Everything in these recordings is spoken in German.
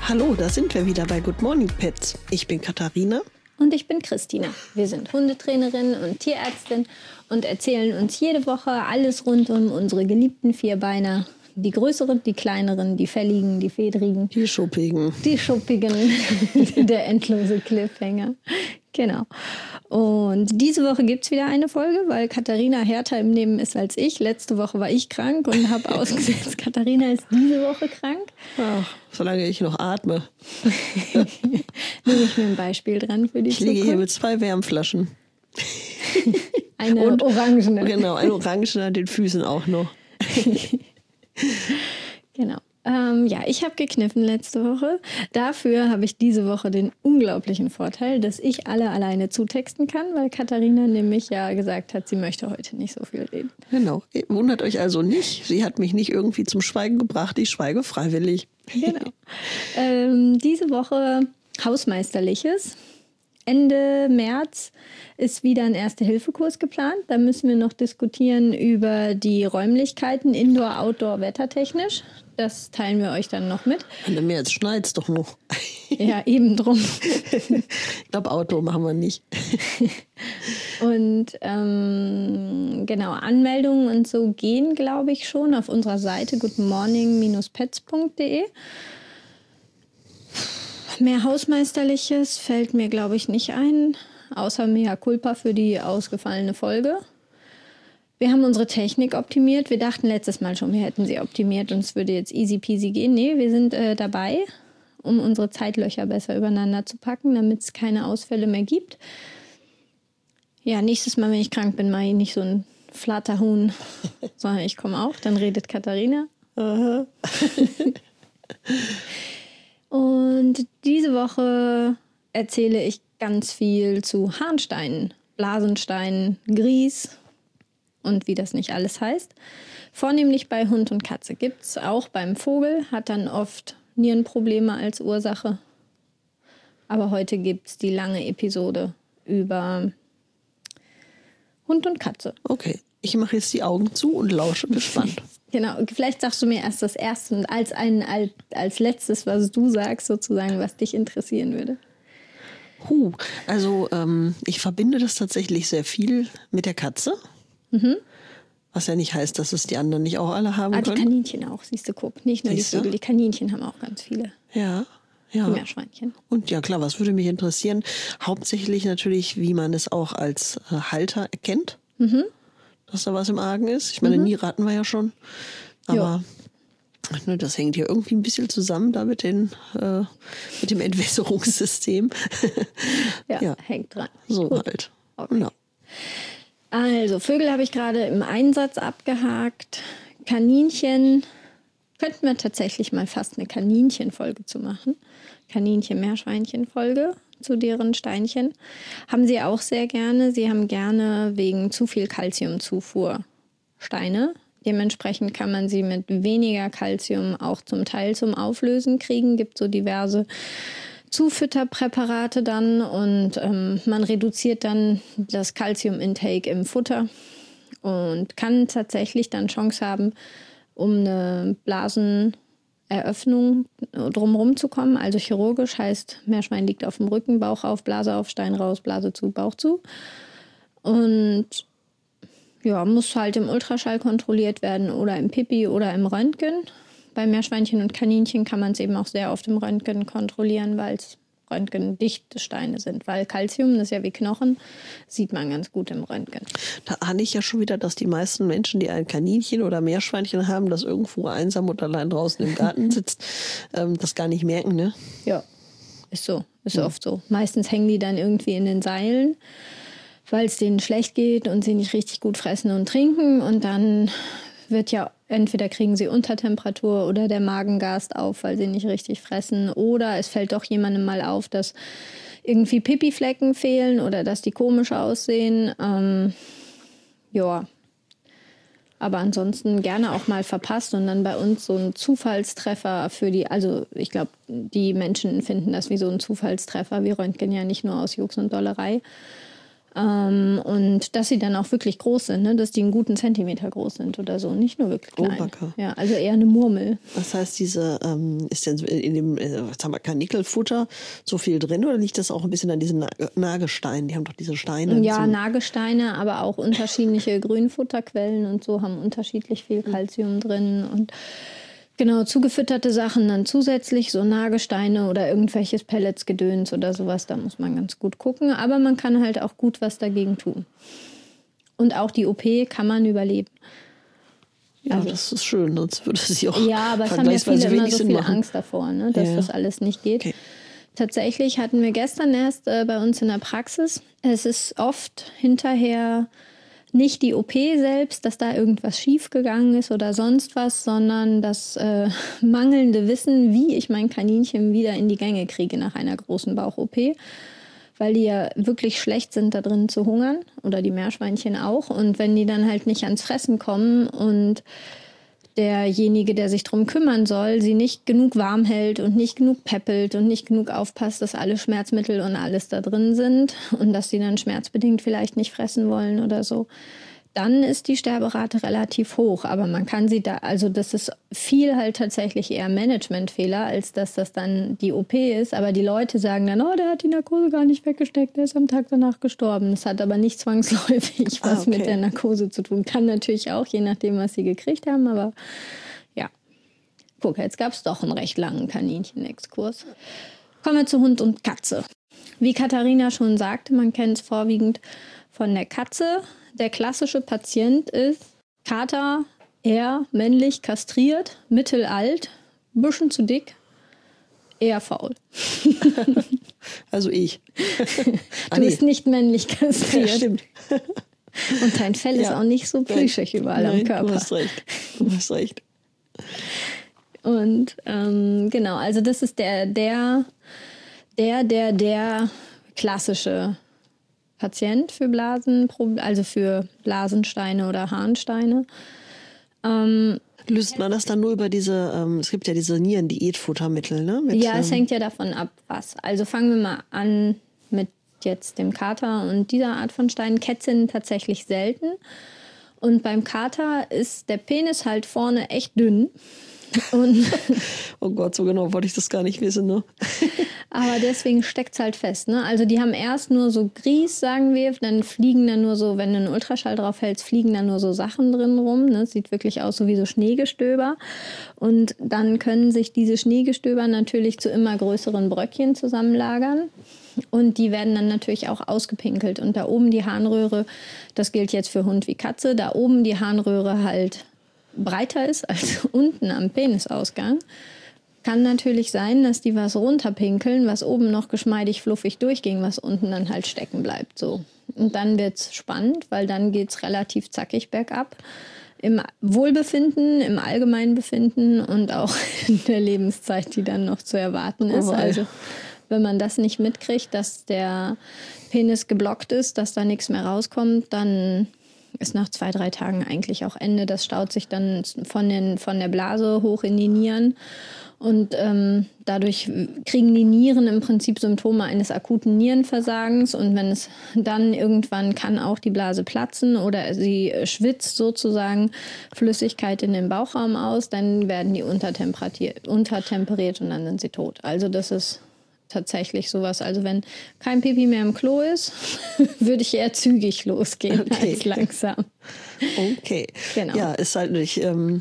Hallo, da sind wir wieder bei Good Morning Pets. Ich bin Katharina. Und ich bin Christina. Wir sind Hundetrainerin und Tierärztin und erzählen uns jede Woche alles rund um unsere geliebten Vierbeiner. Die größeren, die kleineren, die fälligen, die fedrigen. Die schuppigen. Die schuppigen, der endlose Cliffhanger. Genau. Und diese Woche gibt es wieder eine Folge, weil Katharina härter im Nehmen ist als ich. Letzte Woche war ich krank und habe ausgesetzt, Katharina ist diese Woche krank. Ach, solange ich noch atme. Nehme ich mir ein Beispiel dran für die Zukunft. Ich liege hier mit 2 Wärmflaschen. Eine orangene. Genau, eine orangene an den Füßen auch noch. Genau. Ja, ich habe gekniffen letzte Woche. Dafür habe ich diese Woche den unglaublichen Vorteil, dass ich alle alleine zutexten kann, weil Katharina nämlich ja gesagt hat, sie möchte heute nicht so viel reden. Genau. Wundert euch also nicht. Sie hat mich nicht irgendwie zum Schweigen gebracht. Ich schweige freiwillig. Genau. Diese Woche Hausmeisterliches. Ende März ist wieder ein Erste-Hilfe-Kurs geplant. Da müssen wir noch diskutieren über die Räumlichkeiten, Indoor, Outdoor, wettertechnisch. Das teilen wir euch dann noch mit. Ende März schneit es doch noch. Ja, eben drum. Ich glaube, Outdoor machen wir nicht. Und genau, Anmeldungen und so gehen, glaube ich, schon auf unserer Seite goodmorning-pets.de. Mehr Hausmeisterliches fällt mir, glaube ich, nicht ein, außer Mea Culpa für die ausgefallene Folge. Wir haben unsere Technik optimiert. Wir dachten letztes Mal schon, wir hätten sie optimiert und es würde jetzt easy peasy gehen. Nee, wir sind dabei, um unsere Zeitlöcher besser übereinander zu packen, damit es keine Ausfälle mehr gibt. Ja, nächstes Mal, wenn ich krank bin, mache ich nicht so ein Flatterhuhn, sondern ich komme auch. Dann redet Katharina. Aha. Und diese Woche erzähle ich ganz viel zu Harnsteinen, Blasensteinen, Grieß und wie das nicht alles heißt. Vornehmlich bei Hund und Katze gibt es auch beim Vogel, hat dann oft Nierenprobleme als Ursache. Aber heute gibt es die lange Episode über Hund und Katze. Okay, ich mache jetzt die Augen zu und lausche gespannt. Genau, vielleicht sagst du mir erst das Erste und als Letztes, was du sagst, sozusagen, was dich interessieren würde. Also ich verbinde das tatsächlich sehr viel mit der Katze. Mhm. Was ja nicht heißt, dass es die anderen nicht auch alle haben Die können. Kaninchen auch, siehst du, guck. Nicht nur Siehst die du? Vögel, die Kaninchen haben auch ganz viele. Ja. Die Meerschweinchen. Und ja klar, was würde mich interessieren? Hauptsächlich natürlich, wie man es auch als Halter erkennt. Mhm. Dass da was im Argen ist. Ich meine, Niere hatten wir ja schon. Aber ne, das hängt hier irgendwie ein bisschen zusammen da mit dem Entwässerungssystem. Ja, hängt dran. So Gut. halt. Okay. Genau. Also, Vögel habe ich gerade im Einsatz abgehakt. Kaninchen, könnten wir tatsächlich mal fast eine Kaninchenfolge zu machen. Kaninchen-Meerschweinchen-Folge zu deren Steinchen. Haben sie auch sehr gerne. Sie haben gerne wegen zu viel Calciumzufuhr Steine. Dementsprechend kann man sie mit weniger Calcium auch zum Teil zum Auflösen kriegen. Gibt so diverse Zufütterpräparate dann und man reduziert dann das Calcium-Intake im Futter und kann tatsächlich dann Chance haben, um eine Blaseneröffnung drumherum zu kommen. Also chirurgisch heißt, Meerschwein liegt auf dem Rücken, Bauch auf, Blase auf, Stein raus, Blase zu, Bauch zu. Und ja, muss halt im Ultraschall kontrolliert werden oder im Pipi oder im Röntgen. Bei Meerschweinchen und Kaninchen kann man es eben auch sehr oft im Röntgen kontrollieren, weil es röntgendichte Steine sind. Weil Calcium, das ist ja wie Knochen, sieht man ganz gut im Röntgen. Da ahne ich ja schon wieder, dass die meisten Menschen, die ein Kaninchen oder Meerschweinchen haben, das irgendwo einsam und allein draußen im Garten sitzt, das gar nicht merken, ne? Ja, ist so. Ist oft so. Meistens hängen die dann irgendwie in den Seilen, weil es denen schlecht geht und sie nicht richtig gut fressen und trinken. Und dann wird ja, entweder kriegen sie Untertemperatur oder der Magen gast auf, weil sie nicht richtig fressen. Oder es fällt doch jemandem mal auf, dass irgendwie Pipiflecken fehlen oder dass die komisch aussehen. Ja, aber ansonsten gerne auch mal verpasst und dann bei uns so ein Zufallstreffer für die, also ich glaube, die Menschen finden das wie so ein Zufallstreffer, wie Röntgen ja nicht nur aus Jux und Dollerei. Und dass sie dann auch wirklich groß sind, ne? Dass die einen guten Zentimeter groß sind oder so, nicht nur wirklich klein. Ja, also eher eine Murmel. Das heißt, ist denn in dem, jetzt haben wir kein Nickelfutter so viel drin oder liegt das auch ein bisschen an diesen Nagesteinen? Die haben doch diese Steine. Ja, Nagesteine, aber auch unterschiedliche Grünfutterquellen und so haben unterschiedlich viel Kalzium drin und genau, zugefütterte Sachen dann zusätzlich, so Nagesteine oder irgendwelches Pelletsgedöns oder sowas, da muss man ganz gut gucken. Aber man kann halt auch gut was dagegen tun. Und auch die OP kann man überleben. Ja, also, das ist schön, sonst würde sie auch ja, aber es haben ja viele immer so viel Angst davor, ne, dass das alles nicht geht. Okay. Tatsächlich hatten wir gestern erst bei uns in der Praxis, es ist oft hinterher nicht die OP selbst, dass da irgendwas schiefgegangen ist oder sonst was, sondern das mangelnde Wissen, wie ich mein Kaninchen wieder in die Gänge kriege nach einer großen Bauch-OP. Weil die ja wirklich schlecht sind, da drin zu hungern. Oder die Meerschweinchen auch. Und wenn die dann halt nicht ans Fressen kommen und derjenige, der sich drum kümmern soll, sie nicht genug warm hält und nicht genug peppelt und nicht genug aufpasst, dass alle Schmerzmittel und alles da drin sind und dass sie dann schmerzbedingt vielleicht nicht fressen wollen oder so, dann ist die Sterberate relativ hoch. Aber man kann sie da, also das ist viel halt tatsächlich eher Managementfehler, als dass das dann die OP ist. Aber die Leute sagen dann, oh, der hat die Narkose gar nicht weggesteckt, der ist am Tag danach gestorben. Das hat aber nicht zwangsläufig was mit der Narkose zu tun. Kann natürlich auch, je nachdem, was sie gekriegt haben. Aber ja, guck, jetzt gab es doch einen recht langen Kaninchen-Exkurs. Kommen wir zu Hund und Katze. Wie Katharina schon sagte, man kennt es vorwiegend von der Katze. Der klassische Patient ist Kater, eher männlich, kastriert, mittelalt, bisschen zu dick, eher faul. Also ich. Du bist nicht männlich kastriert. Ja, stimmt. Und dein Fell ist auch nicht so plüschig überall am Körper. Du hast recht. Und genau, also das ist der klassische Patient für also für Blasensteine oder Harnsteine. Löst man das dann nur über es gibt ja diese Nierendiätfuttermittel, ne? Es hängt ja davon ab, was. Also fangen wir mal an mit jetzt dem Kater und dieser Art von Steinen. Kätzinnen tatsächlich selten. Und beim Kater ist der Penis halt vorne echt dünn. Und oh Gott, so genau wollte ich das gar nicht wissen, ne? Aber deswegen steckt es halt fest, ne? Also die haben erst nur so Grieß, sagen wir, dann fliegen dann nur so, wenn du einen Ultraschall drauf hältst, fliegen dann nur so Sachen drin rum, ne? Sieht wirklich aus so wie so Schneegestöber. Und dann können sich diese Schneegestöber natürlich zu immer größeren Bröckchen zusammenlagern. Und die werden dann natürlich auch ausgepinkelt. Und da oben die Harnröhre, das gilt jetzt für Hund wie Katze, da oben die Harnröhre halt breiter ist als unten am Penisausgang, kann natürlich sein, dass die was runterpinkeln, was oben noch geschmeidig fluffig durchging, was unten dann halt stecken bleibt. So. Und dann wird's spannend, weil dann geht's relativ zackig bergab. Im Wohlbefinden, im Allgemeinbefinden und auch in der Lebenszeit, die dann noch zu erwarten ist. Also wenn man das nicht mitkriegt, dass der Penis geblockt ist, dass da nichts mehr rauskommt, dann ist nach 2-3 Tagen eigentlich auch Ende. Das staut sich dann von der Blase hoch in die Nieren. Und dadurch kriegen die Nieren im Prinzip Symptome eines akuten Nierenversagens. Und wenn es dann irgendwann kann auch die Blase platzen oder sie schwitzt sozusagen Flüssigkeit in den Bauchraum aus, dann werden die untertemperiert und dann sind sie tot. Also das ist tatsächlich sowas. Also wenn kein Pipi mehr im Klo ist, würde ich eher zügig losgehen als langsam. Okay. Genau. Ja, ist halt nicht,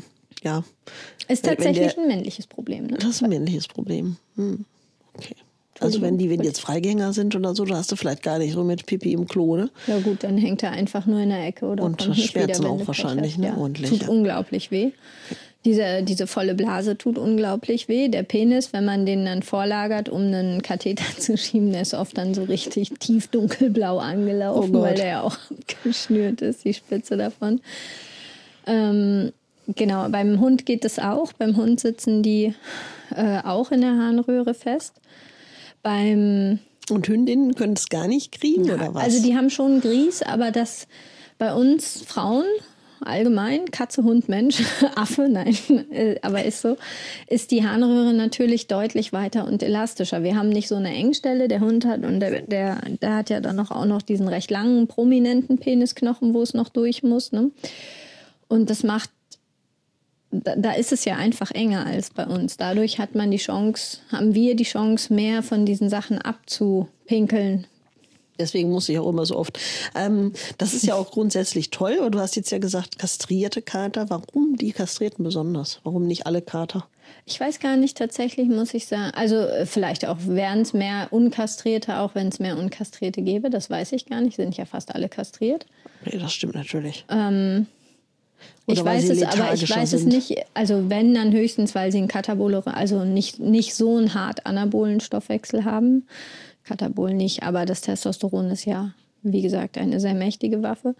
Ist tatsächlich ein männliches Problem. Ne? Das ist ein männliches Problem. Okay. Also wenn die jetzt Freigänger sind oder so, da hast du vielleicht gar nicht so mit Pipi im Klo, ne? Ja gut, dann hängt er einfach nur in der Ecke oder und kommt nicht Schmerzen wieder, auch wahrscheinlich, ne? Ordentlich. Tut unglaublich weh. Diese volle Blase tut unglaublich weh. Der Penis, wenn man den dann vorlagert, um einen Katheter zu schieben, der ist oft dann so richtig tief dunkelblau angelaufen, weil der ja auch abgeschnürt ist, die Spitze davon. Genau, beim Hund geht es auch. Beim Hund sitzen die auch in der Harnröhre fest. Und Hündinnen können es gar nicht kriegen, oder was? Also die haben schon Grieß, aber das bei uns Frauen allgemein, Katze, Hund, Mensch, Affe, nein, aber ist so, ist die Harnröhre natürlich deutlich weiter und elastischer. Wir haben nicht so eine Engstelle, der Hund hat und der hat ja dann auch noch diesen recht langen, prominenten Penisknochen, wo es noch durch muss. Ne? Und das macht, da ist es ja einfach enger als bei uns. Dadurch haben wir die Chance, mehr von diesen Sachen abzupinkeln. Deswegen muss ich auch immer so oft. Das ist ja auch grundsätzlich toll. Aber du hast jetzt ja gesagt, kastrierte Kater. Warum die Kastrierten besonders? Warum nicht alle Kater? Ich weiß gar nicht, tatsächlich muss ich sagen. Also vielleicht auch wären es mehr Unkastrierte, auch wenn es mehr Unkastrierte gäbe. Das weiß ich gar nicht. Sind ja fast alle kastriert. Nee, das stimmt natürlich. Ich weiß es, aber ich weiß es nicht. Also wenn, dann höchstens, weil sie einen Katabol, also nicht so einen hart anabolen Stoffwechsel haben. Katabol nicht, aber das Testosteron ist ja, wie gesagt, eine sehr mächtige Waffe.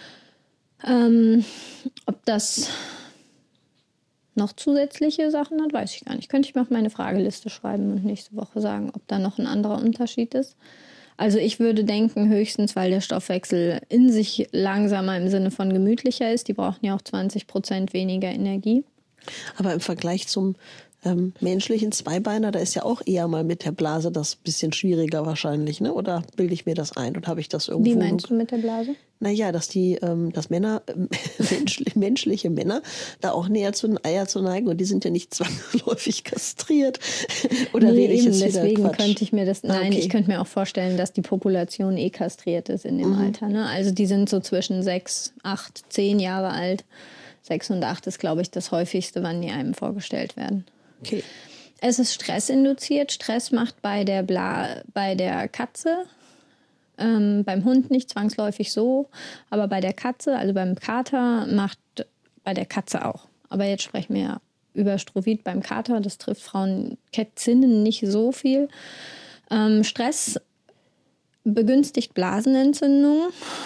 Ob das noch zusätzliche Sachen hat, weiß ich gar nicht. Könnte ich mir auf meine Frageliste schreiben und nächste Woche sagen, ob da noch ein anderer Unterschied ist. Also ich würde denken, höchstens, weil der Stoffwechsel in sich langsamer im Sinne von gemütlicher ist. Die brauchen ja auch 20% weniger Energie. Aber im Vergleich zum menschlichen Zweibeiner, da ist ja auch eher mal mit der Blase das bisschen schwieriger wahrscheinlich, ne? Oder bilde ich mir das ein? Oder habe ich das irgendwo? Wie meinst du mit der Blase? Naja, dass Männer, menschliche Männer, da auch näher zu den Eier zu neigen und die sind ja nicht zwangsläufig kastriert. Oder nee, rede ich eben, jetzt wieder deswegen Quatsch? könnte ich mir das, nein, Okay. ich könnte mir auch vorstellen, dass die Population kastriert ist in dem Alter. Ne? Also die sind so zwischen 6, 8, 10 Jahre alt. 6 und 8 ist, glaube ich, das häufigste, wann die einem vorgestellt werden. Okay. Es ist stressinduziert. Stress macht bei der Katze, beim Hund nicht zwangsläufig so, aber bei der Katze, also beim Kater, macht bei der Katze auch. Aber jetzt sprechen wir ja über Strovit beim Kater. Das trifft Frauen Kätzinnen nicht so viel. Stress begünstigt Blasenentzündungen.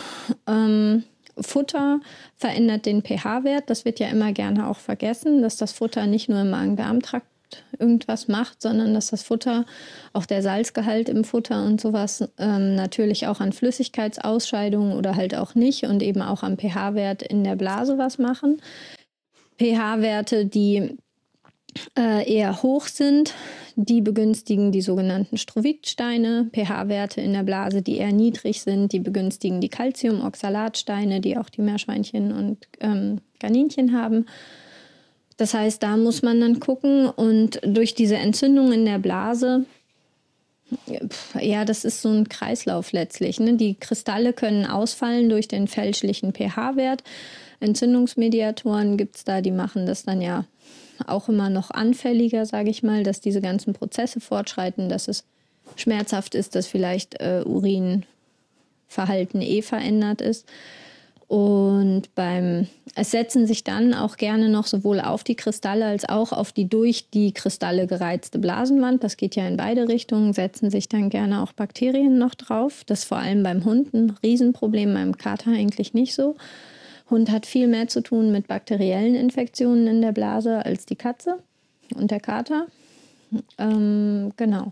Futter verändert den pH-Wert. Das wird ja immer gerne auch vergessen, dass das Futter nicht nur im Magen-Darm-Trakt irgendwas macht, sondern dass das Futter, auch der Salzgehalt im Futter und sowas, natürlich auch an Flüssigkeitsausscheidungen oder halt auch nicht und eben auch am pH-Wert in der Blase was machen. pH-Werte, die eher hoch sind, die begünstigen die sogenannten Strovitsteine. pH-Werte in der Blase, die eher niedrig sind, die begünstigen die Calciumoxalatsteine, die auch die Meerschweinchen und Kaninchen haben. Das heißt, da muss man dann gucken und durch diese Entzündung in der Blase, ja, das ist so ein Kreislauf letztlich. Ne? Die Kristalle können ausfallen durch den fälschlichen pH-Wert. Entzündungsmediatoren gibt es da, die machen das dann ja auch immer noch anfälliger, sage ich mal, dass diese ganzen Prozesse fortschreiten, dass es schmerzhaft ist, dass vielleicht Urinverhalten verändert ist. Und es setzen sich dann auch gerne noch sowohl auf die Kristalle als auch auf die durch die Kristalle gereizte Blasenwand, das geht ja in beide Richtungen, setzen sich dann gerne auch Bakterien noch drauf. Das ist vor allem beim Hund ein Riesenproblem, beim Kater eigentlich nicht so. Hund hat viel mehr zu tun mit bakteriellen Infektionen in der Blase als die Katze und der Kater. Genau.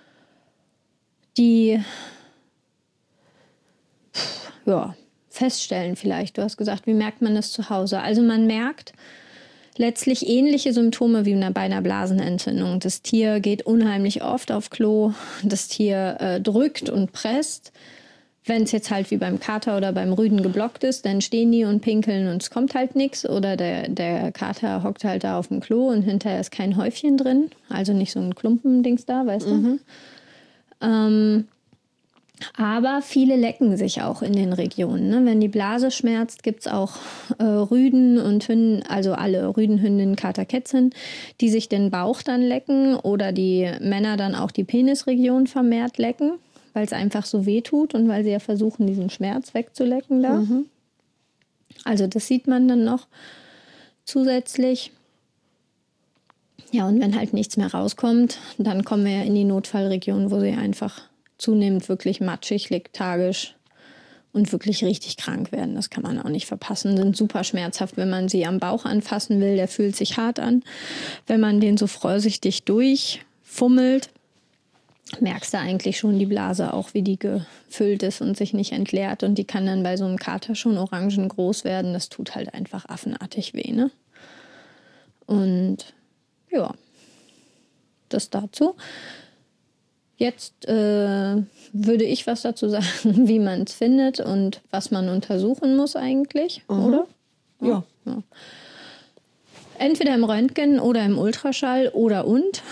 Feststellen vielleicht. Du hast gesagt, wie merkt man das zu Hause? Also man merkt letztlich ähnliche Symptome wie bei einer Blasenentzündung. Das Tier geht unheimlich oft auf Klo, das Tier drückt und presst. Wenn es jetzt halt wie beim Kater oder beim Rüden geblockt ist, dann stehen die und pinkeln und es kommt halt nichts. Oder der Kater hockt halt da auf dem Klo und hinterher ist kein Häufchen drin. Also nicht so ein Klumpendings da, weißt du? Aber viele lecken sich auch in den Regionen. Ne? Wenn die Blase schmerzt, gibt es auch Rüden und Hünden, also alle Rüden, Hündinnen, Kater, Kätzchen, die sich den Bauch dann lecken oder die Männer dann auch die Penisregion vermehrt lecken, weil es einfach so weh tut und weil sie ja versuchen, diesen Schmerz wegzulecken da. Also das sieht man dann noch zusätzlich. Ja, und wenn halt nichts mehr rauskommt, dann kommen wir in die Notfallregion, wo sie einfach zunehmend wirklich matschig, lethargisch und wirklich richtig krank werden. Das kann man auch nicht verpassen. Sind super schmerzhaft, wenn man sie am Bauch anfassen will. Der fühlt sich hart an. Wenn man den so vorsichtig durchfummelt, merkst du eigentlich schon die Blase auch, wie die gefüllt ist und sich nicht entleert. Und die kann dann bei so einem Kater schon orangengroß werden. Das tut halt einfach affenartig weh, ne? Und ja, das dazu. Jetzt würde ich was dazu sagen, wie man es findet und was man untersuchen muss eigentlich, oder? Ja. Ja. Entweder im Röntgen oder im Ultraschall oder und.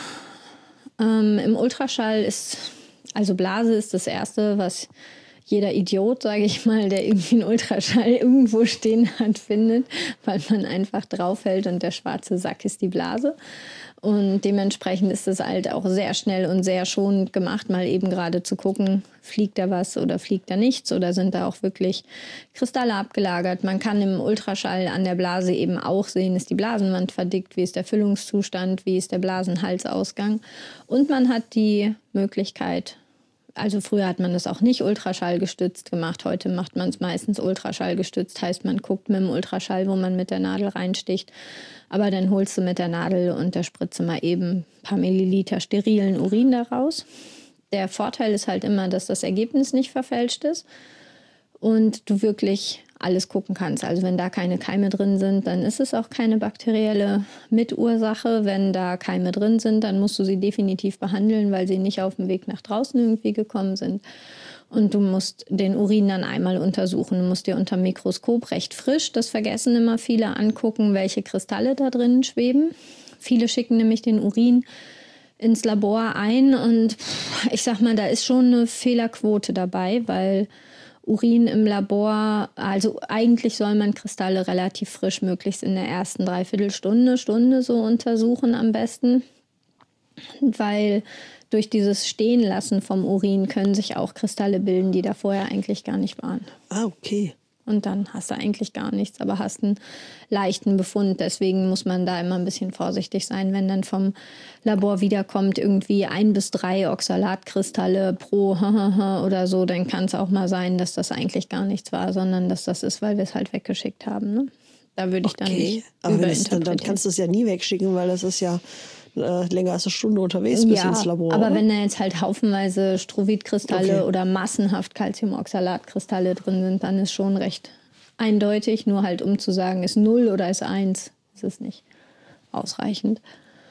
Im Ultraschall ist, also Blase ist das Erste, was jeder Idiot, sage ich mal, der irgendwie einen Ultraschall irgendwo stehen hat, findet, weil man einfach draufhält und der schwarze Sack ist die Blase. Und dementsprechend ist es halt auch sehr schnell und sehr schonend gemacht, mal eben gerade zu gucken, fliegt da was oder fliegt da nichts oder sind da auch wirklich Kristalle abgelagert. Man kann im Ultraschall an der Blase eben auch sehen, ist die Blasenwand verdickt, wie ist der Füllungszustand, wie ist der Blasenhalsausgang. Und man hat die Möglichkeit, also früher hat man das auch nicht ultraschallgestützt gemacht, heute macht man es meistens ultraschallgestützt, heißt man guckt mit dem Ultraschall, wo man mit der Nadel reinsticht, aber dann holst du mit der Nadel und der Spritze mal eben ein paar Milliliter sterilen Urin daraus. Der Vorteil ist halt immer, dass das Ergebnis nicht verfälscht ist und du wirklich alles gucken kannst. Also wenn da keine Keime drin sind, dann ist es auch keine bakterielle Mitursache. Wenn da Keime drin sind, dann musst du sie definitiv behandeln, weil sie nicht auf dem Weg nach draußen irgendwie gekommen sind. Und du musst den Urin dann einmal untersuchen. Du musst dir unter dem Mikroskop recht frisch, das vergessen immer viele, angucken, welche Kristalle da drin schweben. Viele schicken nämlich den Urin ins Labor ein und ich sag mal, da ist schon eine Fehlerquote dabei, weil Urin im Labor, also eigentlich soll man Kristalle relativ frisch, möglichst in der ersten Dreiviertelstunde, so untersuchen am besten, weil durch dieses Stehenlassen vom Urin können sich auch Kristalle bilden, die da vorher eigentlich gar nicht waren. Ah, okay. Und dann hast du eigentlich gar nichts, aber hast einen leichten Befund. Deswegen muss man da immer ein bisschen vorsichtig sein, wenn dann vom Labor wiederkommt, irgendwie 1 bis 3 Oxalatkristalle pro oder so, dann kann es auch mal sein, dass das eigentlich gar nichts war, sondern dass das ist, weil wir es halt weggeschickt haben. Ne? Da würde ich dann nicht überinterpretieren. Dann kannst du es ja nie wegschicken, weil das ist ja länger als eine Stunde unterwegs bis ins Labor. Aber oder? wenn da jetzt halt haufenweise Strovit-Kristalle oder massenhaft Calciumoxalatkristalle drin sind, dann ist schon recht eindeutig. Nur halt um zu sagen, ist 0 oder ist 1, ist es nicht ausreichend.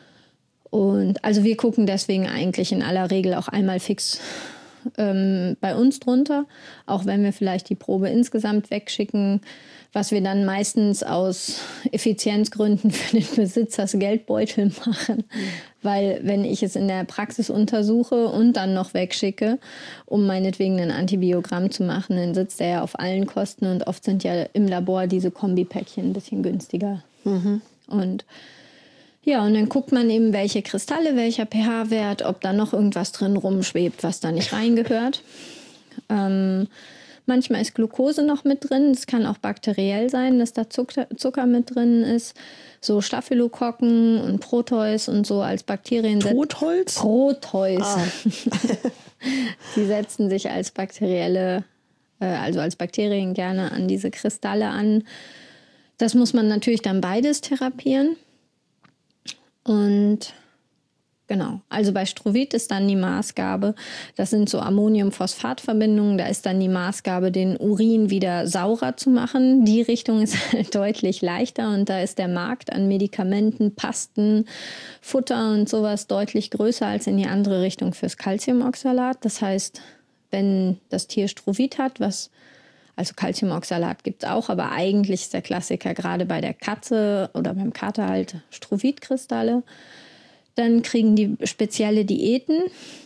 Und also wir gucken deswegen eigentlich in aller Regel auch einmal fix bei uns drunter, auch wenn wir vielleicht die Probe insgesamt wegschicken, was wir dann meistens aus Effizienzgründen für den Besitzer das Geldbeutel machen. Weil wenn ich es in der Praxis untersuche und dann noch wegschicke, um meinetwegen ein Antibiogramm zu machen, dann sitzt er ja auf allen Kosten und oft sind ja im Labor diese Kombipäckchen ein bisschen günstiger. Und ja, und dann guckt man eben, welche Kristalle, welcher pH-Wert, ob da noch irgendwas drin rumschwebt, was da nicht reingehört. Manchmal ist Glucose noch mit drin. Es kann auch bakteriell sein, dass da Zucker mit drin ist. So Staphylokokken und Proteus und so als Bakterien. Totholz? Proteus. Ah. Die setzen sich als bakterielle, also als Bakterien gerne an diese Kristalle an. Das muss man natürlich dann beides therapieren. Und genau, also bei Strovit ist dann die Maßgabe, das sind so Ammoniumphosphatverbindungen, da ist dann die Maßgabe, den Urin wieder saurer zu machen. Die Richtung ist halt deutlich leichter und da ist der Markt an Medikamenten, Pasten, Futter und sowas deutlich größer als in die andere Richtung fürs Calciumoxalat. Das heißt, wenn das Tier Strovit hat, also Calciumoxalat gibt es auch, aber eigentlich ist der Klassiker gerade bei der Katze oder beim Kater halt Strovitkristalle. Dann kriegen die spezielle Diäten.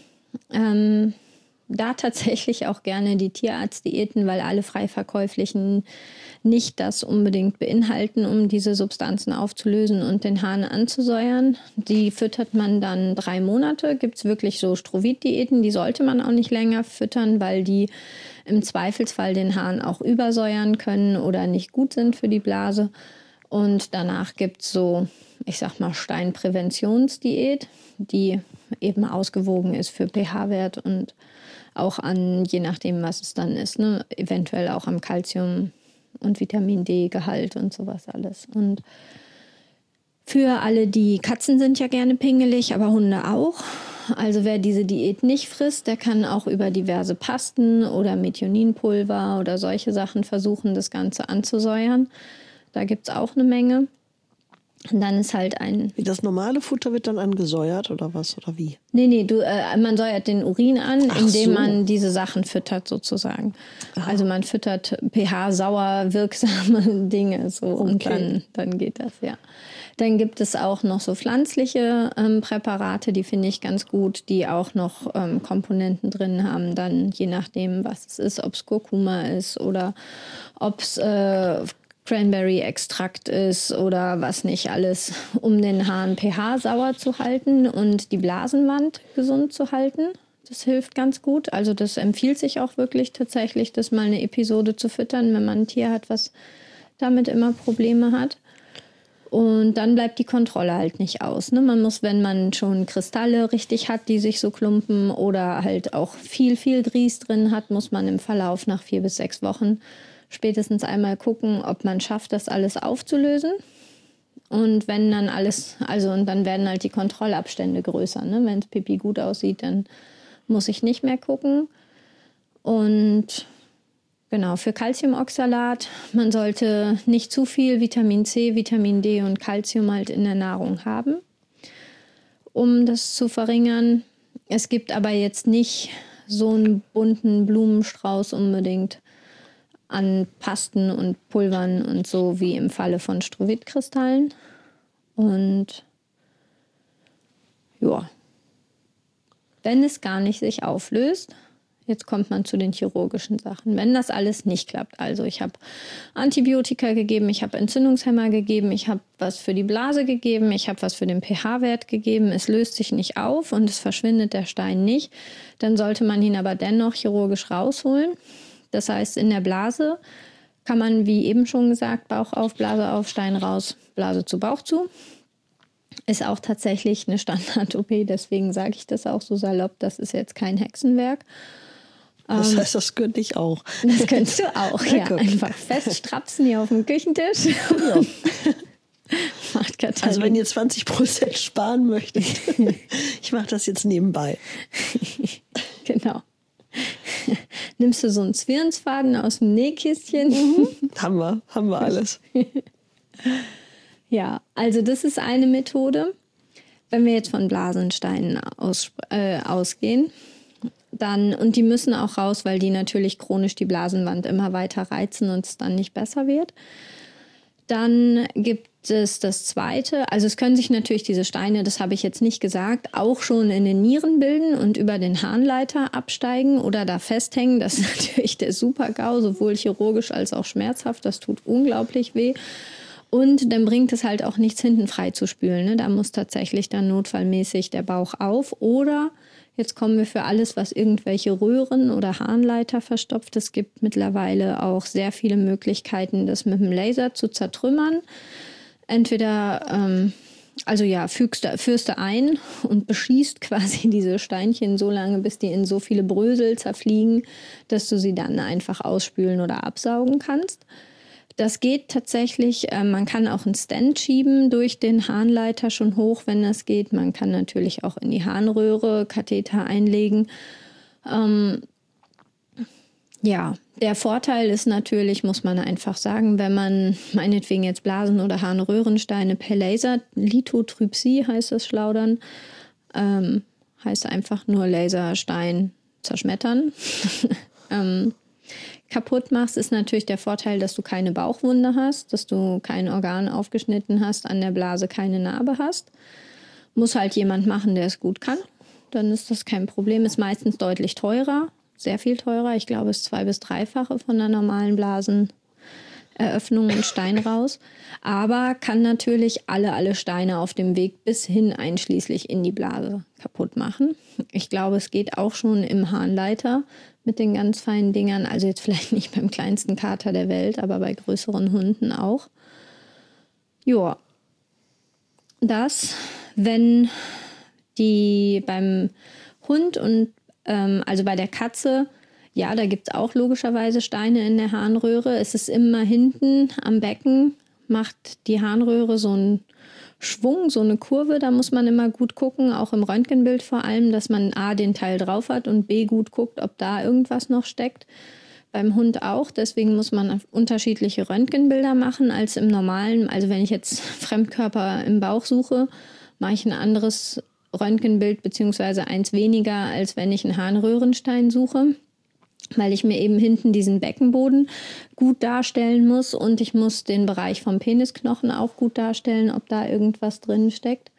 Da tatsächlich auch gerne die Tierarztdiäten, weil alle frei verkäuflichen nicht das unbedingt beinhalten, um diese Substanzen aufzulösen und den Hahn anzusäuern. Die füttert man dann 3 Monate. Gibt es wirklich so Strovit-Diäten, die sollte man auch nicht länger füttern, weil die im Zweifelsfall den Hahn auch übersäuern können oder nicht gut sind für die Blase. Und danach gibt es so, ich sag mal, Steinpräventionsdiät, die eben ausgewogen ist für pH-Wert und auch an, je nachdem, was es dann ist, ne, eventuell auch am Calcium- und Vitamin D-Gehalt und sowas alles. Und für alle, die Katzen sind ja gerne pingelig, aber Hunde auch. Also wer diese Diät nicht frisst, der kann auch über diverse Pasten oder Methioninpulver oder solche Sachen versuchen, das Ganze anzusäuern. Da gibt es auch eine Menge. Und dann ist halt Wie das normale Futter wird dann angesäuert oder was? Oder wie? Nee, man säuert den Urin an, indem so. man diese Sachen füttert sozusagen. Also man füttert pH-sauer wirksame Dinge so und dann geht das, ja. Dann gibt es auch noch so pflanzliche Präparate, die finde ich ganz gut, die auch noch Komponenten drin haben, dann je nachdem, was es ist, ob es Kurkuma ist oder ob es Cranberry-Extrakt ist oder was nicht alles, um den Hahn pH-sauer zu halten und die Blasenwand gesund zu halten. Das hilft ganz gut. Also das empfiehlt sich auch wirklich tatsächlich, das mal eine Episode zu füttern, wenn man ein Tier hat, was damit immer Probleme hat. Und dann bleibt die Kontrolle halt nicht aus. Ne? Man muss, wenn man schon Kristalle richtig hat, die sich so klumpen oder halt auch viel Grieß drin hat, muss man im Verlauf nach 4 bis 6 Wochen spätestens einmal gucken, ob man schafft, das alles aufzulösen. Und wenn dann alles, und dann werden halt die Kontrollabstände größer. Ne? Wenn es Pipi gut aussieht, dann muss ich nicht mehr gucken. Und genau, für Calciumoxalat, man sollte nicht zu viel Vitamin C, Vitamin D und Calcium halt in der Nahrung haben, um das zu verringern. Es gibt aber jetzt nicht so einen bunten Blumenstrauß unbedingt an Pasten und Pulvern und so wie im Falle von Strovit-Kristallen. Und ja, wenn es gar nicht sich auflöst, jetzt kommt man zu den chirurgischen Sachen. Wenn das alles nicht klappt, also ich habe Antibiotika gegeben, ich habe Entzündungshemmer gegeben, ich habe was für die Blase gegeben, ich habe was für den pH-Wert gegeben, es löst sich nicht auf und es verschwindet der Stein nicht, dann sollte man ihn aber dennoch chirurgisch rausholen. Das heißt, in der Blase kann man, wie eben schon gesagt, Bauch auf, Blase auf, Stein raus, Blase zu, Bauch zu. Ist auch tatsächlich eine Standard-OP, deswegen sage ich das auch so salopp, das ist jetzt kein Hexenwerk. Das heißt, das könnte ich auch. Das könntest du auch, ja. Einfach feststrapsen hier auf dem Küchentisch. Ja. Macht Katharina. Also wenn ihr 20% sparen möchtet, ich mache das jetzt nebenbei. Genau. Nimmst du so einen Zwirnsfaden aus dem Nähkistchen? Haben wir alles. Ja, also das ist eine Methode. Wenn wir jetzt von Blasensteinen ausgehen, dann, und die müssen auch raus, weil die natürlich chronisch die Blasenwand immer weiter reizen und es dann nicht besser wird. Dann gibt es das Zweite, also es können sich natürlich diese Steine, das habe ich jetzt nicht gesagt, auch schon in den Nieren bilden und über den Harnleiter absteigen oder da festhängen. Das ist natürlich der Super-GAU, sowohl chirurgisch als auch schmerzhaft. Das tut unglaublich weh. Und dann bringt es halt auch nichts, hinten frei zu spülen. Ne? Da muss tatsächlich dann notfallmäßig der Bauch auf. Oder jetzt kommen wir für alles, was irgendwelche Röhren oder Harnleiter verstopft. Es gibt mittlerweile auch sehr viele Möglichkeiten, das mit dem Laser zu zertrümmern. Entweder, führst du ein und beschießt quasi diese Steinchen so lange, bis die in so viele Brösel zerfliegen, dass du sie dann einfach ausspülen oder absaugen kannst. Das geht tatsächlich, man kann auch einen Stent schieben durch den Harnleiter schon hoch, wenn das geht. Man kann natürlich auch in die Harnröhre Katheter einlegen. Ja, der Vorteil ist natürlich, muss man einfach sagen, wenn man meinetwegen jetzt Blasen- oder Harnröhrensteine per Laser, Lithotrypsie heißt das schlau dann, heißt einfach nur Laserstein zerschmettern, kaputt machst, ist natürlich der Vorteil, dass du keine Bauchwunde hast, dass du kein Organ aufgeschnitten hast, an der Blase keine Narbe hast. Muss halt jemand machen, der es gut kann. Dann ist das kein Problem. Ist meistens deutlich teurer, sehr viel teurer. Ich glaube, es ist 2- bis 3-fache von der normalen Blaseneröffnung und Stein raus. Aber kann natürlich alle Steine auf dem Weg bis hin einschließlich in die Blase kaputt machen. Ich glaube, es geht auch schon im Harnleiter mit den ganz feinen Dingern. Also jetzt vielleicht nicht beim kleinsten Kater der Welt, aber bei größeren Hunden auch. Ja, das, wenn die beim Hund und also bei der Katze, ja, da gibt es auch logischerweise Steine in der Harnröhre. Es ist immer hinten am Becken, macht die Harnröhre so einen Schwung, so eine Kurve. Da muss man immer gut gucken, auch im Röntgenbild vor allem, dass man A, den Teil drauf hat und B, gut guckt, ob da irgendwas noch steckt. Beim Hund auch, deswegen muss man unterschiedliche Röntgenbilder machen als im normalen. Also wenn ich jetzt Fremdkörper im Bauch suche, mache ich ein anderes Röntgenbild beziehungsweise eins weniger, als wenn ich einen Harnröhrenstein suche, weil ich mir eben hinten diesen Beckenboden gut darstellen muss und ich muss den Bereich vom Penisknochen auch gut darstellen, ob da irgendwas drin steckt.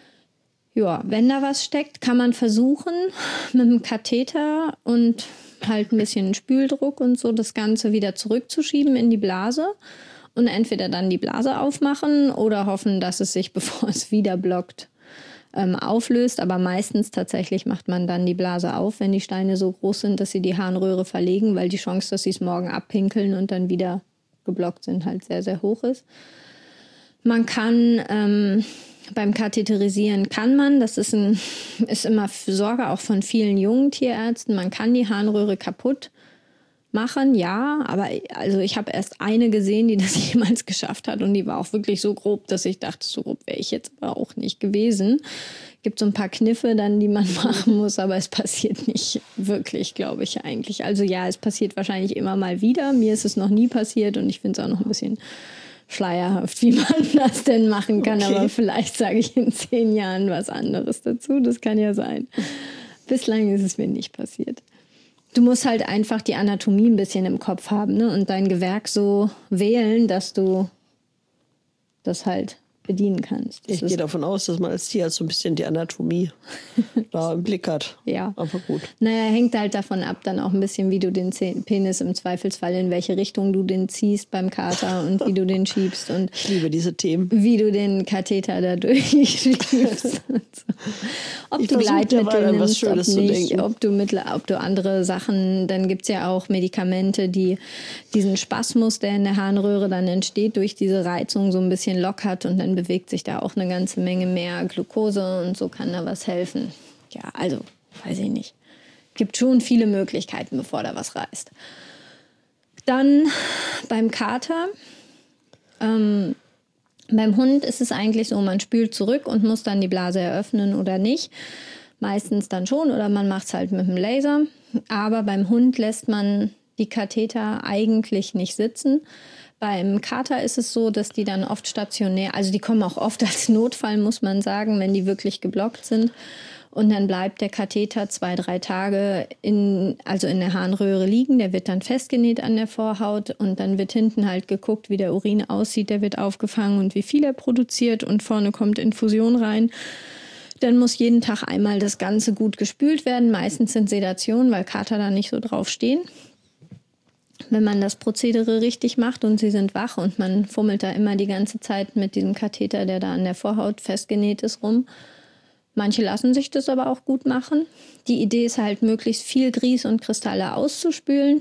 Ja, wenn da was steckt, kann man versuchen, mit dem Katheter und halt ein bisschen Spüldruck und so das Ganze wieder zurückzuschieben in die Blase und entweder dann die Blase aufmachen oder hoffen, dass es sich, bevor es wieder blockt, auflöst. Aber meistens tatsächlich macht man dann die Blase auf, wenn die Steine so groß sind, dass sie die Harnröhre verlegen, weil die Chance, dass sie es morgen abpinkeln und dann wieder geblockt sind, halt sehr, sehr hoch ist. Man kann beim Katheterisieren das ist immer Sorge auch von vielen jungen Tierärzten, man kann die Harnröhre kaputt machen, ja, aber also ich habe erst eine gesehen, die das jemals geschafft hat und die war auch wirklich so grob, dass ich dachte, so grob wäre ich jetzt aber auch nicht gewesen. Gibt so ein paar Kniffe dann, die man machen muss, aber es passiert nicht wirklich, glaube ich eigentlich. Also ja, es passiert wahrscheinlich immer mal wieder, mir ist es noch nie passiert und ich finde es auch noch ein bisschen schleierhaft, wie man das denn machen kann. Okay. Aber vielleicht sage ich in 10 Jahren was anderes dazu. Das kann ja sein. Bislang ist es mir nicht passiert. Du musst halt einfach die Anatomie ein bisschen im Kopf haben, ne? Und dein Gewerk so wählen, dass du das halt bedienen kannst. Ich gehe davon aus, dass man als Tierarzt so ein bisschen die Anatomie da im Blick hat. Ja. Aber gut. Naja, hängt halt davon ab, dann auch ein bisschen, wie du den Penis im Zweifelsfall, in welche Richtung du den ziehst beim Kater und wie du den schiebst. Und ich liebe diese Themen. Wie du den Katheter da durchschiebst. Ob du Gleitmittel nimmst, ob du andere Sachen, dann gibt es ja auch Medikamente, die diesen Spasmus, der in der Harnröhre dann entsteht, durch diese Reizung so ein bisschen lockert und dann bewegt sich da auch eine ganze Menge mehr Glucose und so kann da was helfen. Ja, also, weiß ich nicht. Gibt schon viele Möglichkeiten, bevor da was reißt. Dann beim Kater, beim Hund ist es eigentlich so, man spült zurück und muss dann die Blase eröffnen oder nicht. Meistens dann schon oder man macht es halt mit dem Laser. Aber beim Hund lässt man die Katheter eigentlich nicht sitzen. Beim Kater ist es so, dass die dann oft stationär, also die kommen auch oft als Notfall, muss man sagen, wenn die wirklich geblockt sind. Und dann bleibt der Katheter 2-3 Tage in der Harnröhre liegen. Der wird dann festgenäht an der Vorhaut und dann wird hinten halt geguckt, wie der Urin aussieht. Der wird aufgefangen und wie viel er produziert und vorne kommt Infusion rein. Dann muss jeden Tag einmal das Ganze gut gespült werden. Meistens sind Sedationen, weil Kater da nicht so drauf stehen. Wenn man das Prozedere richtig macht und sie sind wach und man fummelt da immer die ganze Zeit mit diesem Katheter, der da an der Vorhaut festgenäht ist, rum. Manche lassen sich das aber auch gut machen. Die Idee ist halt, möglichst viel Grieß und Kristalle auszuspülen.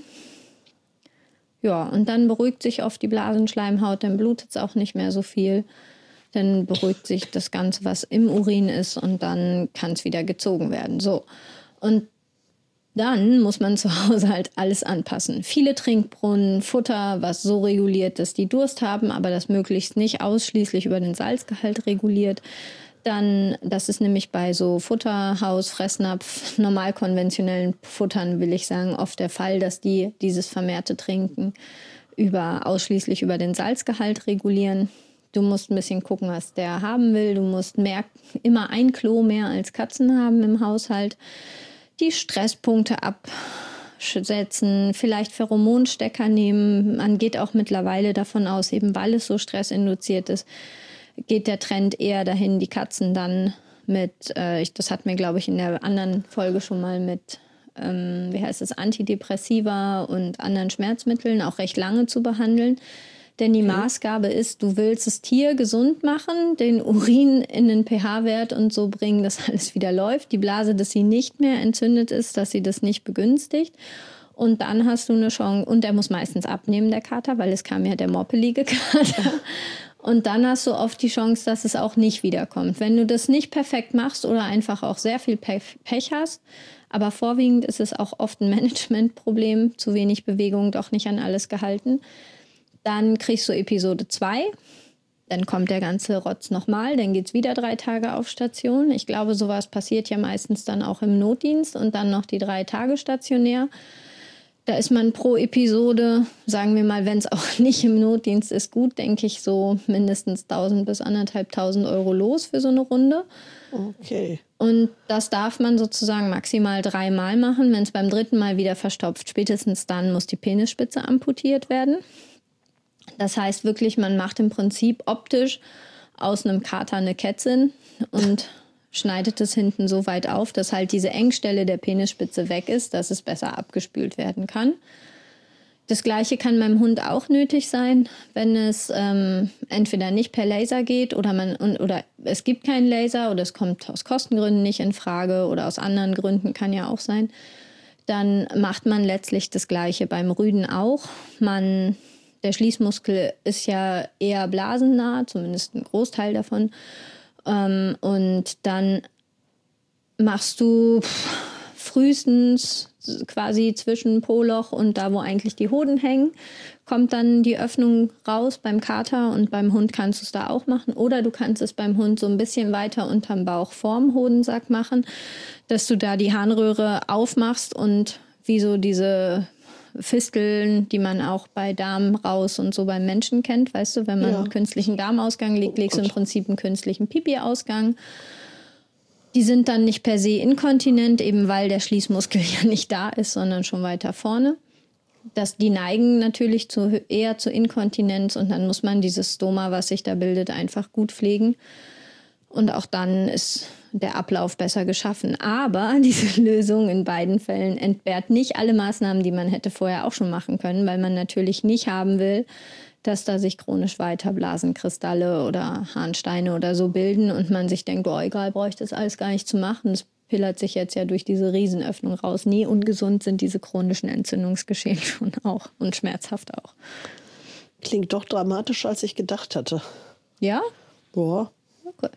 Ja, und dann beruhigt sich oft die Blasenschleimhaut, dann blutet es auch nicht mehr so viel. Dann beruhigt sich das Ganze, was im Urin ist und dann kann es wieder gezogen werden. So. Und dann muss man zu Hause halt alles anpassen. Viele Trinkbrunnen, Futter, was so reguliert, dass die Durst haben, aber das möglichst nicht ausschließlich über den Salzgehalt reguliert. Dann, das ist nämlich bei so Futterhaus, Fressnapf, normal konventionellen Futtern, will ich sagen, oft der Fall, dass die dieses vermehrte Trinken ausschließlich über den Salzgehalt regulieren. Du musst ein bisschen gucken, was der haben will. Du musst immer ein Klo mehr als Katzen haben im Haushalt. Die Stresspunkte absetzen, vielleicht Pheromonstecker nehmen. Man geht auch mittlerweile davon aus, eben weil es so stressinduziert ist, geht der Trend eher dahin, die Katzen dann das hatten wir, glaube ich, in der anderen Folge schon mal mit, Antidepressiva und anderen Schmerzmitteln auch recht lange zu behandeln. Denn die Maßgabe ist, du willst das Tier gesund machen, den Urin in den pH-Wert und so bringen, dass alles wieder läuft. Die Blase, dass sie nicht mehr entzündet ist, dass sie das nicht begünstigt. Und dann hast du eine Chance, und der muss meistens abnehmen, der Kater, weil es kam ja der moppelige Kater. Und dann hast du oft die Chance, dass es auch nicht wiederkommt. Wenn du das nicht perfekt machst oder einfach auch sehr viel Pech hast, aber vorwiegend ist es auch oft ein Managementproblem, zu wenig Bewegung, doch nicht an alles gehalten, Dann kriegst du Episode 2. Dann kommt der ganze Rotz nochmal. Dann geht es wieder 3 Tage auf Station. Ich glaube, sowas passiert ja meistens dann auch im Notdienst und dann noch die 3 Tage stationär. Da ist man pro Episode, sagen wir mal, wenn es auch nicht im Notdienst ist, gut, denke ich, so mindestens 1.000 bis 1.500 Euro los für so eine Runde. Okay. Und das darf man sozusagen maximal 3 Mal machen. Wenn es beim 3. Mal wieder verstopft, spätestens dann muss die Penisspitze amputiert werden. Das heißt wirklich, man macht im Prinzip optisch aus einem Kater eine Kätzin und schneidet es hinten so weit auf, dass halt diese Engstelle der Penisspitze weg ist, dass es besser abgespült werden kann. Das Gleiche kann beim Hund auch nötig sein, wenn es entweder nicht per Laser geht oder es gibt keinen Laser oder es kommt aus Kostengründen nicht in Frage oder aus anderen Gründen, kann ja auch sein. Dann macht man letztlich das Gleiche beim Rüden auch. Der Schließmuskel ist ja eher blasennah, zumindest ein Großteil davon. Und dann machst du frühestens quasi zwischen Po-Loch und da, wo eigentlich die Hoden hängen, kommt dann die Öffnung raus beim Kater und beim Hund kannst du es da auch machen. Oder du kannst es beim Hund so ein bisschen weiter unterm Bauch vorm Hodensack machen, dass du da die Harnröhre aufmachst und wie so diese Fisteln, die man auch bei Darm raus und so beim Menschen kennt, weißt du, wenn man einen künstlichen Darmausgang legt, legst du im Prinzip einen künstlichen Pipi-Ausgang. Die sind dann nicht per se inkontinent, eben weil der Schließmuskel ja nicht da ist, sondern schon weiter vorne. Die neigen natürlich eher zu Inkontinenz und dann muss man dieses Stoma, was sich da bildet, einfach gut pflegen. Und auch dann ist der Ablauf besser geschaffen. Aber diese Lösung in beiden Fällen entbehrt nicht alle Maßnahmen, die man hätte vorher auch schon machen können, weil man natürlich nicht haben will, dass da sich chronisch weiter Blasenkristalle oder Harnsteine oder so bilden und man sich denkt, oh egal, brauche ich das alles gar nicht zu machen. Das pillert sich jetzt ja durch diese Riesenöffnung raus. Nee, ungesund sind diese chronischen Entzündungsgeschehen schon auch und schmerzhaft auch. Klingt doch dramatischer, als ich gedacht hatte. Ja? Ja. Okay.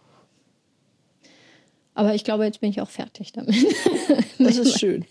Aber ich glaube, jetzt bin ich auch fertig damit. Das ist schön.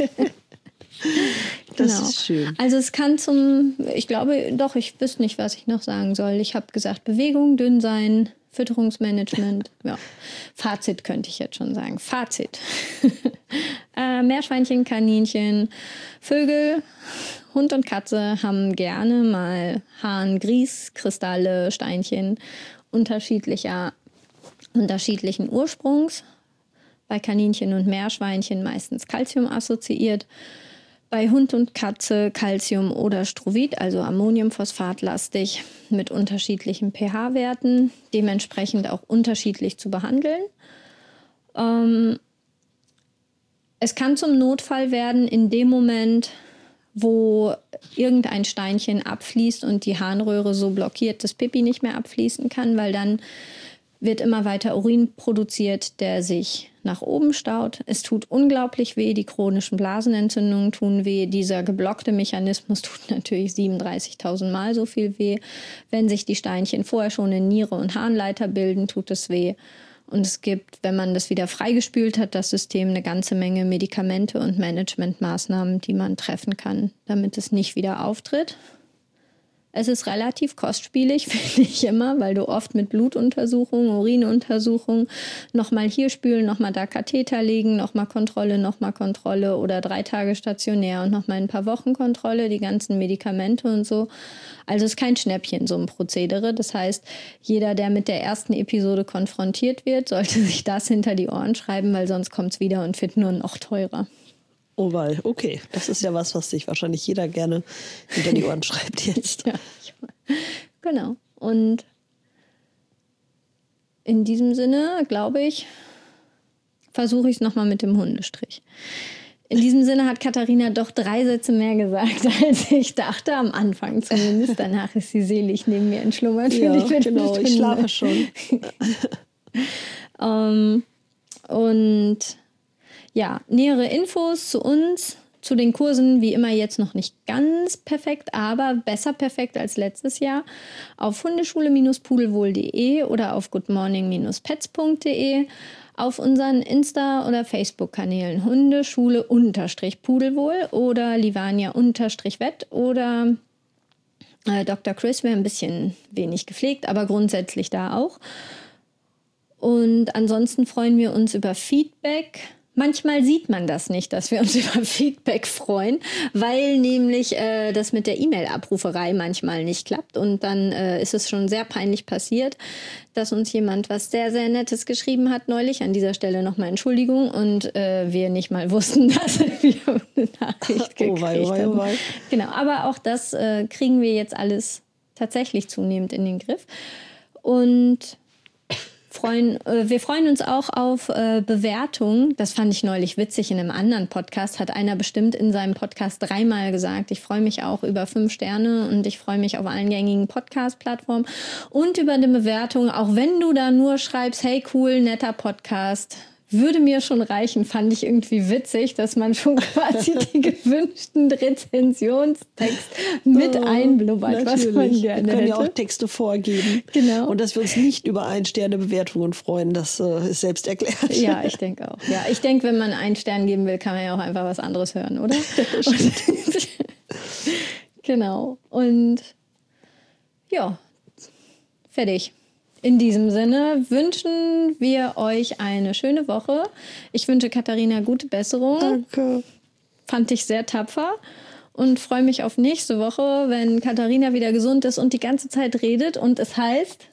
Das Genau. ist schön. Also es kann ich glaube, doch, ich wüsste nicht, was ich noch sagen soll. Ich habe gesagt, Bewegung, dünn sein, Fütterungsmanagement. Ja. Fazit könnte ich jetzt schon sagen. Fazit. Meerschweinchen, Kaninchen, Vögel, Hund und Katze haben gerne mal Harn, Grieß, Kristalle, Steinchen unterschiedlichen Ursprungs. Bei Kaninchen und Meerschweinchen meistens Calcium assoziiert. Bei Hund und Katze Calcium oder Strovit, also Ammoniumphosphatlastig, mit unterschiedlichen pH-Werten, dementsprechend auch unterschiedlich zu behandeln. Es kann zum Notfall werden in dem Moment, wo irgendein Steinchen abfließt und die Harnröhre so blockiert, dass Pipi nicht mehr abfließen kann, weil dann wird immer weiter Urin produziert, der sich nach oben staut. Es tut unglaublich weh, die chronischen Blasenentzündungen tun weh. Dieser geblockte Mechanismus tut natürlich 37.000 Mal so viel weh. Wenn sich die Steinchen vorher schon in Niere und Harnleiter bilden, tut es weh. Und es gibt, wenn man das wieder freigespült hat, das System, eine ganze Menge Medikamente und Managementmaßnahmen, die man treffen kann, damit es nicht wieder auftritt. Es ist relativ kostspielig, finde ich immer, weil du oft mit Blutuntersuchungen, Urinuntersuchungen, nochmal hier spülen, nochmal da Katheter legen, nochmal Kontrolle oder 3 Tage stationär und nochmal ein paar Wochen Kontrolle, die ganzen Medikamente und so. Also es ist kein Schnäppchen, so ein Prozedere. Das heißt, jeder, der mit der ersten Episode konfrontiert wird, sollte sich das hinter die Ohren schreiben, weil sonst kommt es wieder und wird nur noch teurer. Oh weil, okay. Das ist ja was sich wahrscheinlich jeder gerne hinter die Ohren schreibt jetzt. Ja, genau. Und in diesem Sinne, glaube ich, versuche ich es nochmal mit dem Hundestrich. In diesem Sinne hat Katharina doch 3 Sätze mehr gesagt, als ich dachte, am Anfang zumindest. Danach ist sie selig neben mir entschlummert. Ja, genau, ich schlafe schon. Und ja, nähere Infos zu uns, zu den Kursen, wie immer jetzt noch nicht ganz perfekt, aber besser perfekt als letztes Jahr, auf hundeschule-pudelwohl.de oder auf goodmorning-pets.de, auf unseren Insta- oder Facebook-Kanälen Hundeschule-Pudelwohl oder Livania-Wett oder Dr. Chris wäre ein bisschen wenig gepflegt, aber grundsätzlich da auch. Und ansonsten freuen wir uns über Feedback. Manchmal sieht man das nicht, dass wir uns über Feedback freuen, weil nämlich das mit der E-Mail-Abruferei manchmal nicht klappt. Und dann ist es schon sehr peinlich passiert, dass uns jemand was sehr, sehr Nettes geschrieben hat neulich. An dieser Stelle nochmal Entschuldigung. Und wir nicht mal wussten, dass wir eine Nachricht gekriegt haben. Genau, aber auch das kriegen wir jetzt alles tatsächlich zunehmend in den Griff. Und wir freuen uns auch auf Bewertungen. Das fand ich neulich witzig. In einem anderen Podcast hat einer bestimmt in seinem Podcast 3-mal gesagt, ich freue mich auch über 5 Sterne und ich freue mich auf allen gängigen Podcast-Plattformen und über eine Bewertung, auch wenn du da nur schreibst, hey cool, netter Podcast, würde mir schon reichen, fand ich irgendwie witzig, dass man schon quasi die gewünschten Rezensionstext mit einblubbert, was man gerne hätte. Wir können ja auch Texte vorgeben. Genau. Und dass wir uns nicht über 1-Sterne-Bewertungen freuen, das ist selbst erklärt. Ja, ich denke auch. Ja, ich denke, wenn man 1 Stern geben will, kann man ja auch einfach was anderes hören, oder? Genau. Und ja, fertig. In diesem Sinne wünschen wir euch eine schöne Woche. Ich wünsche Katharina gute Besserung. Danke. Fand ich sehr tapfer und freue mich auf nächste Woche, wenn Katharina wieder gesund ist und die ganze Zeit redet und es heißt...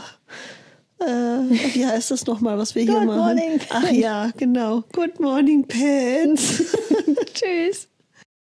Wie heißt das nochmal, was wir hier machen? Good morning, Pants. Ach ja, genau. Good morning, Pants. Tschüss.